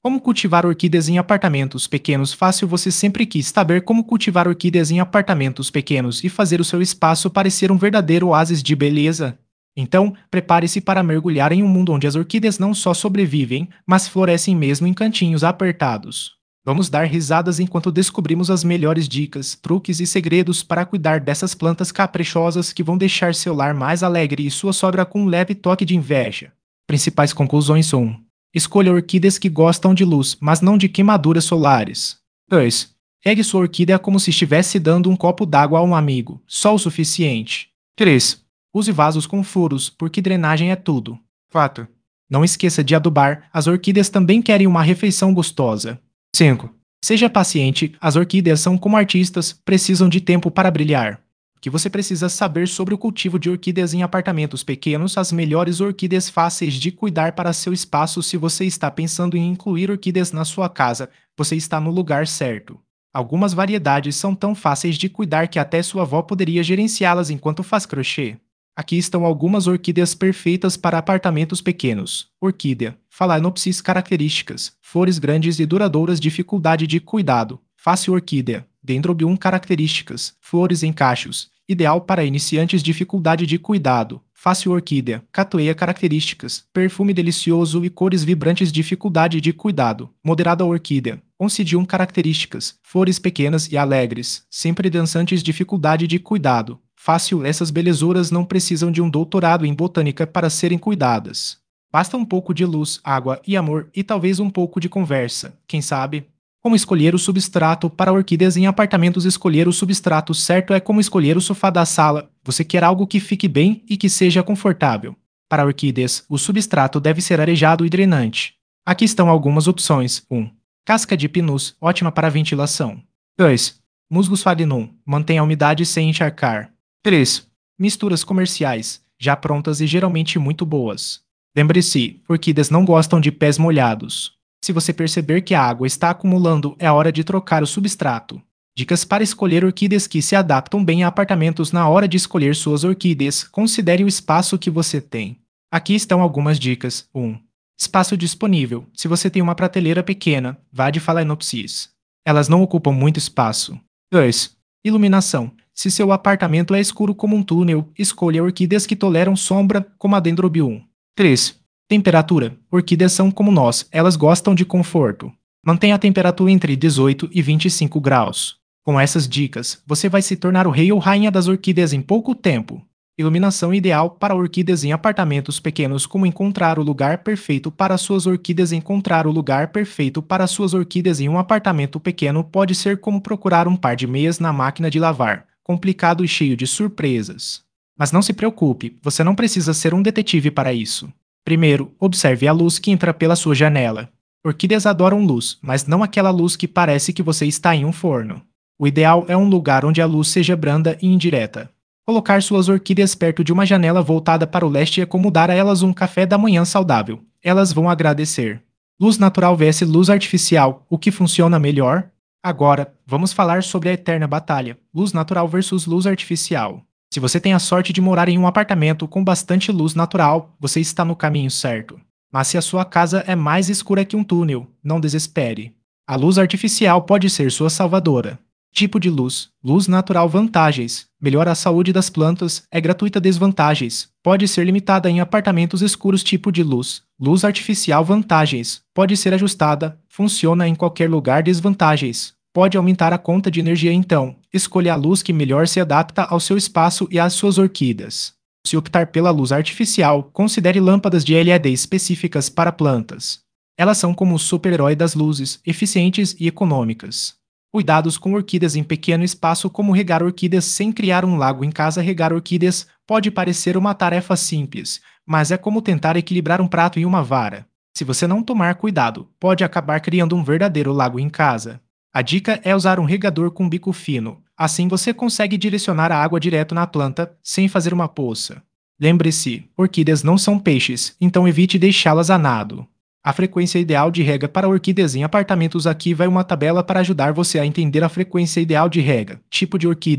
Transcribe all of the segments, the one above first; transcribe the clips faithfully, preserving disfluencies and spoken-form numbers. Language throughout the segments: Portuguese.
Como cultivar orquídeas em apartamentos pequenos? Fácil. Você sempre quis saber como cultivar orquídeas em apartamentos pequenos e fazer o seu espaço parecer um verdadeiro oásis de beleza? Então, prepare-se para mergulhar em um mundo onde as orquídeas não só sobrevivem, mas florescem mesmo em cantinhos apertados. Vamos dar risadas enquanto descobrimos as melhores dicas, truques e segredos para cuidar dessas plantas caprichosas que vão deixar seu lar mais alegre e sua sogra com um leve toque de inveja. Principais conclusões: um. Escolha orquídeas que gostam de luz, mas não de queimaduras solares. dois. Regue sua orquídea como se estivesse dando um copo d'água a um amigo, só o suficiente. três. Use vasos com furos, porque drenagem é tudo. quatro. Não esqueça de adubar, as orquídeas também querem uma refeição gostosa. cinco. Seja paciente, as orquídeas são como artistas, precisam de tempo para brilhar. O que você precisa saber sobre o cultivo de orquídeas em apartamentos pequenos? As melhores orquídeas fáceis de cuidar para seu espaço. Se você está pensando em incluir orquídeas na sua casa, você está no lugar certo. Algumas variedades são tão fáceis de cuidar que até sua avó poderia gerenciá-las enquanto faz crochê. Aqui estão algumas orquídeas perfeitas para apartamentos pequenos. Orquídea Phalaenopsis. Características: flores grandes e duradouras. Dificuldade de cuidado: fácil. Orquídea Dendrobium. Características: flores em cachos, ideal para iniciantes. Dificuldade de cuidado: fácil. Orquídea Catueia. Características: perfume delicioso e cores vibrantes. Dificuldade de cuidado: moderada. Orquídea Oncidium. Características: flores pequenas e alegres, sempre dançantes. Dificuldade de cuidado: fácil. Essas belezuras não precisam de um doutorado em botânica para serem cuidadas. Basta um pouco de luz, água e amor, e talvez um pouco de conversa, quem sabe? Como escolher o substrato para orquídeas em apartamentos? Escolher o substrato certo é como escolher o sofá da sala. Você quer algo que fique bem e que seja confortável. Para orquídeas, o substrato deve ser arejado e drenante. Aqui estão algumas opções. um. Casca de pinus, ótima para ventilação. dois. Musgus falinum, mantém a umidade sem encharcar. três. Misturas comerciais, já prontas e geralmente muito boas. Lembre-se, orquídeas não gostam de pés molhados. Se você perceber que a água está acumulando, é hora de trocar o substrato. Dicas para escolher orquídeas que se adaptam bem a apartamentos. Na hora de escolher suas orquídeas, considere o espaço que você tem. Aqui estão algumas dicas. um. Espaço disponível. Se você tem uma prateleira pequena, vá de Phalaenopsis. Elas não ocupam muito espaço. dois. Iluminação. Se seu apartamento é escuro como um túnel, escolha orquídeas que toleram sombra, como a Dendrobium. três. Temperatura. Orquídeas são como nós, elas gostam de conforto. Mantenha a temperatura entre dezoito e vinte e cinco graus. Com essas dicas, você vai se tornar o rei ou rainha das orquídeas em pouco tempo. Iluminação ideal para orquídeas em apartamentos pequenos. Como encontrar o lugar perfeito para suas orquídeas? Encontrar o lugar perfeito para suas orquídeas em um apartamento pequeno pode ser como procurar um par de meias na máquina de lavar, complicado e cheio de surpresas. Mas não se preocupe, você não precisa ser um detetive para isso. Primeiro, observe a luz que entra pela sua janela. Orquídeas adoram luz, mas não aquela luz que parece que você está em um forno. O ideal é um lugar onde a luz seja branda e indireta. Colocar suas orquídeas perto de uma janela voltada para o leste é como dar a elas um café da manhã saudável. Elas vão agradecer. Luz natural versus luz artificial, o que funciona melhor? Agora, vamos falar sobre a eterna batalha: luz natural versus luz artificial. Se você tem a sorte de morar em um apartamento com bastante luz natural, você está no caminho certo. Mas se a sua casa é mais escura que um túnel, não desespere. A luz artificial pode ser sua salvadora. Tipo de luz: luz natural. Vantagens: melhora a saúde das plantas, é gratuita. Desvantagens: pode ser limitada em apartamentos escuros. Tipo de luz: luz artificial. Vantagens: pode ser ajustada, funciona em qualquer lugar. Desvantagens: pode aumentar a conta de energia. Então, escolha a luz que melhor se adapta ao seu espaço e às suas orquídeas. Se optar pela luz artificial, considere lâmpadas de L E D específicas para plantas. Elas são como o super-herói das luzes, eficientes e econômicas. Cuidados com orquídeas em pequeno espaço. Como regar orquídeas sem criar um lago em casa? Regar orquídeas pode parecer uma tarefa simples, mas é como tentar equilibrar um prato em uma vara. Se você não tomar cuidado, pode acabar criando um verdadeiro lago em casa. A dica é usar um regador com bico fino. Assim você consegue direcionar a água direto na planta, sem fazer uma poça. Lembre-se, orquídeas não são peixes, então evite deixá-las a nado. A frequência ideal de rega para orquídeas em apartamentos. Aqui vai uma tabela para ajudar você a entender a frequência ideal de rega. Tipo de orquídea: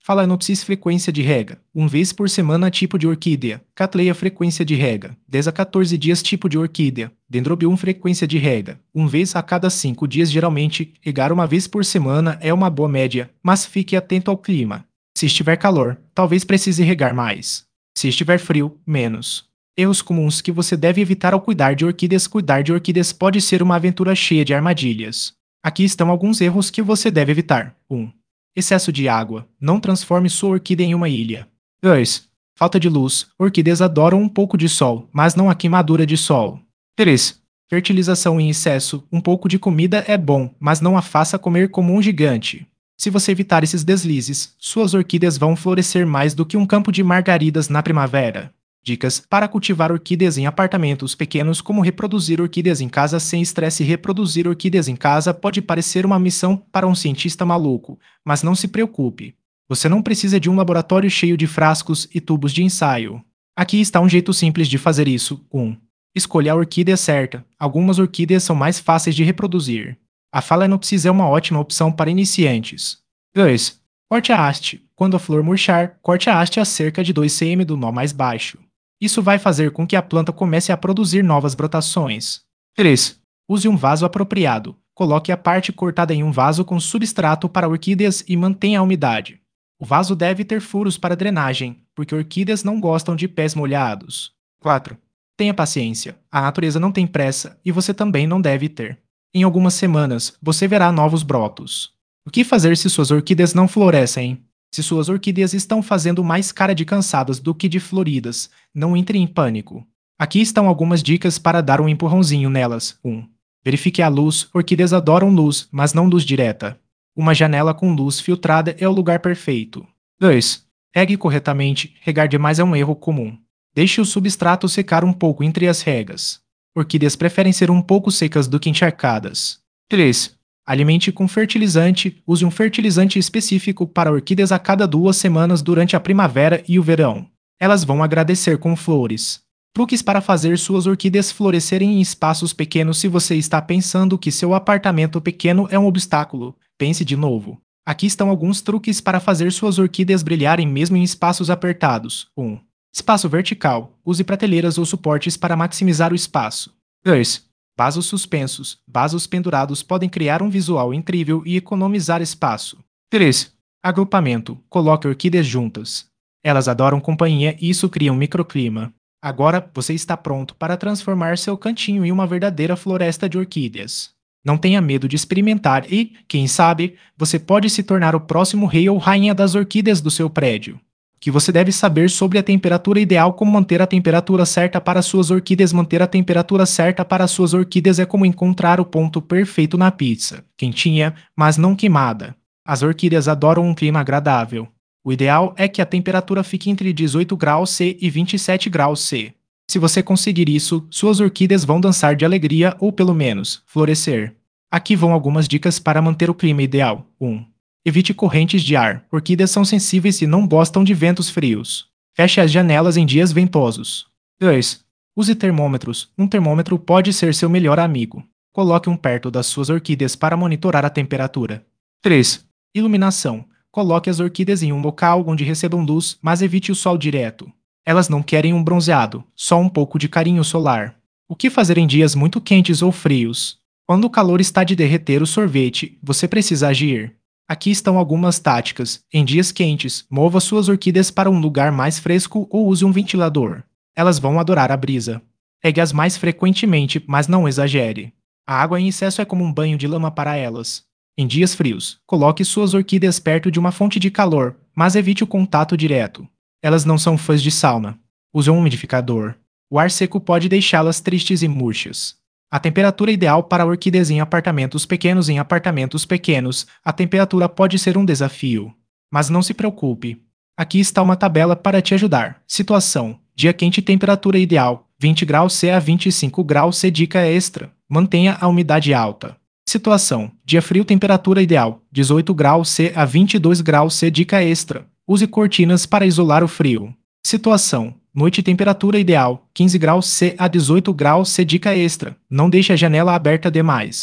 Phalaenopsis frequência de rega, uma vez por semana tipo de orquídea. Cattleya frequência de rega, dez a quatorze dias tipo de orquídea. Dendrobium frequência de rega, uma vez a cada cinco dias geralmente. Regar uma vez por semana é uma boa média, mas fique atento ao clima. Se estiver calor, talvez precise regar mais. Se estiver frio, menos. Erros comuns que você deve evitar ao cuidar de orquídeas. Cuidar de orquídeas pode ser uma aventura cheia de armadilhas. Aqui estão alguns erros que você deve evitar. um. Excesso de água. Não transforme sua orquídea em uma ilha. dois. Falta de luz. Orquídeas adoram um pouco de sol, mas não a queimadura de sol. três. Fertilização em excesso. Um pouco de comida é bom, mas não a faça comer como um gigante. Se você evitar esses deslizes, suas orquídeas vão florescer mais do que um campo de margaridas na primavera. Dicas para cultivar orquídeas em apartamentos pequenos. Como reproduzir orquídeas em casa sem estresse. Reproduzir orquídeas em casa pode parecer uma missão para um cientista maluco, mas não se preocupe. Você não precisa de um laboratório cheio de frascos e tubos de ensaio. Aqui está um jeito simples de fazer isso. um. Escolha a orquídea certa. Algumas orquídeas são mais fáceis de reproduzir. A Phalaenopsis é uma ótima opção para iniciantes. dois. Corte a haste. Quando a flor murchar, corte a haste a cerca de dois centímetros do nó mais baixo. Isso vai fazer com que a planta comece a produzir novas brotações. três. Use um vaso apropriado. Coloque a parte cortada em um vaso com substrato para orquídeas e mantenha a umidade. O vaso deve ter furos para drenagem, porque orquídeas não gostam de pés molhados. quatro. Tenha paciência. A natureza não tem pressa e você também não deve ter. Em algumas semanas, você verá novos brotos. O que fazer se suas orquídeas não florescem? Se suas orquídeas estão fazendo mais cara de cansadas do que de floridas, não entre em pânico. Aqui estão algumas dicas para dar um empurrãozinho nelas. um. Verifique a luz. Orquídeas adoram luz, mas não luz direta. Uma janela com luz filtrada é o lugar perfeito. dois. Regue corretamente. Regar demais é um erro comum. Deixe o substrato secar um pouco entre as regas. Orquídeas preferem ser um pouco secas do que encharcadas. três. Alimente com fertilizante. Use um fertilizante específico para orquídeas a cada duas semanas durante a primavera e o verão. Elas vão agradecer com flores. Truques para fazer suas orquídeas florescerem em espaços pequenos. Se você está pensando que seu apartamento pequeno é um obstáculo, pense de novo. Aqui estão alguns truques para fazer suas orquídeas brilharem mesmo em espaços apertados. um. Espaço vertical. Use prateleiras ou suportes para maximizar o espaço. dois. Vasos suspensos. Vasos pendurados podem criar um visual incrível e economizar espaço. três. Agrupamento. Coloque orquídeas juntas. Elas adoram companhia e isso cria um microclima. Agora você está pronto para transformar seu cantinho em uma verdadeira floresta de orquídeas. Não tenha medo de experimentar e, quem sabe, você pode se tornar o próximo rei ou rainha das orquídeas do seu prédio. O que você deve saber sobre a temperatura ideal. Como manter a temperatura certa para suas orquídeas. Manter a temperatura certa para suas orquídeas é como encontrar o ponto perfeito na pizza, quentinha, mas não queimada. As orquídeas adoram um clima agradável. O ideal é que a temperatura fique entre dezoito graus Celsius e vinte e sete graus Celsius. Se você conseguir isso, suas orquídeas vão dançar de alegria ou, pelo menos, florescer. Aqui vão algumas dicas para manter o clima ideal. um. Evite correntes de ar. Orquídeas são sensíveis e não gostam de ventos frios. Feche as janelas em dias ventosos. dois. Use termômetros. Um termômetro pode ser seu melhor amigo. Coloque um perto das suas orquídeas para monitorar a temperatura. três. Iluminação. Coloque as orquídeas em um local onde recebam luz, mas evite o sol direto. Elas não querem um bronzeado, só um pouco de carinho solar. O que fazer em dias muito quentes ou frios? Quando o calor está de derreter o sorvete, você precisa agir. Aqui estão algumas táticas. Em dias quentes, mova suas orquídeas para um lugar mais fresco ou use um ventilador. Elas vão adorar a brisa. Regue-as mais frequentemente, mas não exagere. A água em excesso é como um banho de lama para elas. Em dias frios, coloque suas orquídeas perto de uma fonte de calor, mas evite o contato direto. Elas não são fãs de sauna. Use um umidificador. O ar seco pode deixá-las tristes e murchas. A temperatura ideal para orquídeas em apartamentos pequenos. Em apartamentos pequenos, a temperatura pode ser um desafio. Mas não se preocupe. Aqui está uma tabela para te ajudar. Situação: dia quente, temperatura ideal, vinte graus Celsius a vinte e cinco graus Celsius. Dica extra: mantenha a umidade alta. Situação: dia frio, temperatura ideal, dezoito graus Celsius a vinte e dois graus Celsius. Dica extra: use cortinas para isolar o frio. Situação: noite, temperatura ideal, quinze graus Celsius a dezoito graus Celsius. Dica extra: não deixe a janela aberta demais.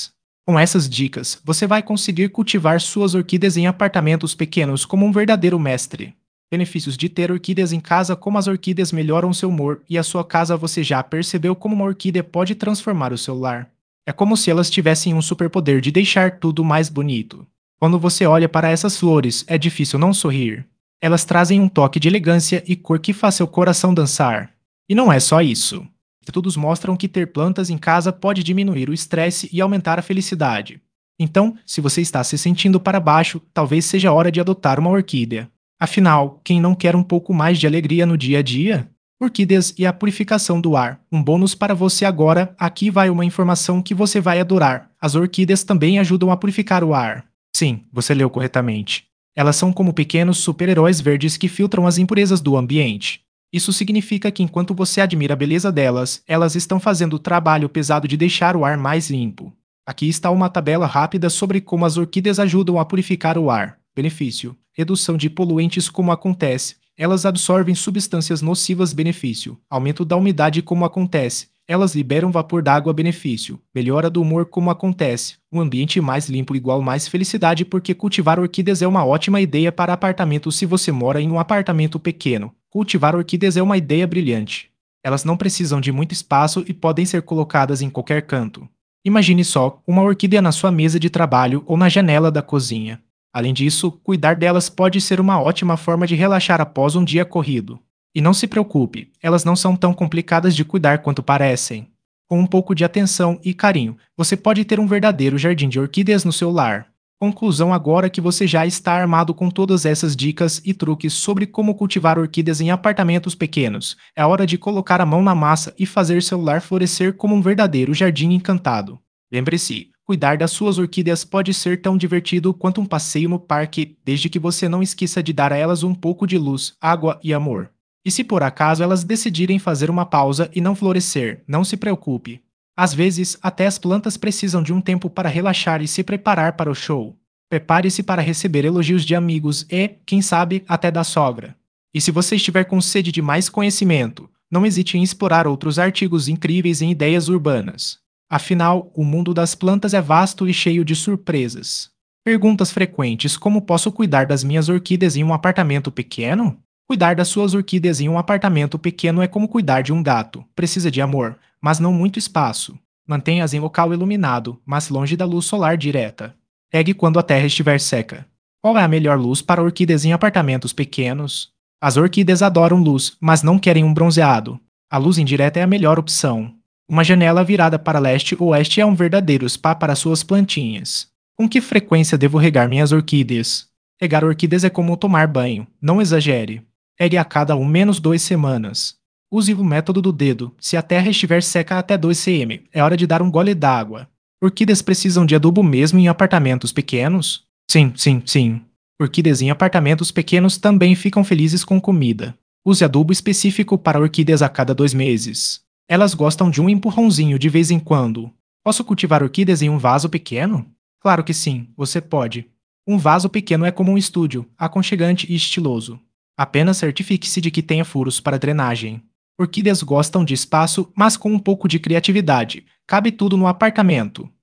Com essas dicas, você vai conseguir cultivar suas orquídeas em apartamentos pequenos como um verdadeiro mestre. Benefícios de ter orquídeas em casa: como as orquídeas melhoram seu humor e a sua casa. Você já percebeu como uma orquídea pode transformar o seu lar? É como se elas tivessem um superpoder de deixar tudo mais bonito. Quando você olha para essas flores, é difícil não sorrir. Elas trazem um toque de elegância e cor que faz seu coração dançar. E não é só isso. Estudos mostram que ter plantas em casa pode diminuir o estresse e aumentar a felicidade. Então, se você está se sentindo para baixo, talvez seja hora de adotar uma orquídea. Afinal, quem não quer um pouco mais de alegria no dia a dia? Orquídeas e a purificação do ar. Um bônus para você agora: aqui vai uma informação que você vai adorar. As orquídeas também ajudam a purificar o ar. Sim, você leu corretamente. Elas são como pequenos super-heróis verdes que filtram as impurezas do ambiente. Isso significa que enquanto você admira a beleza delas, elas estão fazendo o trabalho pesado de deixar o ar mais limpo. Aqui está uma tabela rápida sobre como as orquídeas ajudam a purificar o ar. Benefício: redução de poluentes. Como acontece? Elas absorvem substâncias nocivas. Benefício: aumento da umidade. Como acontece? Elas liberam vapor d'água. Benefício: melhora do humor. Como acontece? Um ambiente mais limpo igual mais felicidade. Porque cultivar orquídeas é uma ótima ideia para apartamentos. Se você mora em um apartamento pequeno, cultivar orquídeas é uma ideia brilhante. Elas não precisam de muito espaço e podem ser colocadas em qualquer canto. Imagine só uma orquídea na sua mesa de trabalho ou na janela da cozinha. Além disso, cuidar delas pode ser uma ótima forma de relaxar após um dia corrido. E não se preocupe, elas não são tão complicadas de cuidar quanto parecem. Com um pouco de atenção e carinho, você pode ter um verdadeiro jardim de orquídeas no seu lar. Conclusão: agora que você já está armado com todas essas dicas e truques sobre como cultivar orquídeas em apartamentos pequenos, é hora de colocar a mão na massa e fazer seu lar florescer como um verdadeiro jardim encantado. Lembre-se, cuidar das suas orquídeas pode ser tão divertido quanto um passeio no parque, desde que você não esqueça de dar a elas um pouco de luz, água e amor. E se por acaso elas decidirem fazer uma pausa e não florescer, não se preocupe. Às vezes, até as plantas precisam de um tempo para relaxar e se preparar para o show. Prepare-se para receber elogios de amigos e, quem sabe, até da sogra. E se você estiver com sede de mais conhecimento, não hesite em explorar outros artigos incríveis em ideias urbanas. Afinal, o mundo das plantas é vasto e cheio de surpresas. Perguntas frequentes: como posso cuidar das minhas orquídeas em um apartamento pequeno? Cuidar das suas orquídeas em um apartamento pequeno é como cuidar de um gato. Precisa de amor, mas não muito espaço. Mantenha-as em local iluminado, mas longe da luz solar direta. Regue quando a terra estiver seca. Qual é a melhor luz para orquídeas em apartamentos pequenos? As orquídeas adoram luz, mas não querem um bronzeado. A luz indireta é a melhor opção. Uma janela virada para leste ou oeste é um verdadeiro spa para suas plantinhas. Com que frequência devo regar minhas orquídeas? Regar orquídeas é como tomar banho, não exagere. Regue a cada um menos duas semanas. Use o método do dedo. Se a terra estiver seca até dois centímetros, é hora de dar um gole d'água. Orquídeas precisam de adubo mesmo em apartamentos pequenos? Sim, sim, sim. Orquídeas em apartamentos pequenos também ficam felizes com comida. Use adubo específico para orquídeas a cada dois meses. Elas gostam de um empurrãozinho de vez em quando. Posso cultivar orquídeas em um vaso pequeno? Claro que sim, você pode. Um vaso pequeno é como um estúdio, aconchegante e estiloso. Apenas certifique-se de que tenha furos para drenagem. Orquídeas gostam de espaço, mas com um pouco de criatividade. Cabe tudo no apartamento.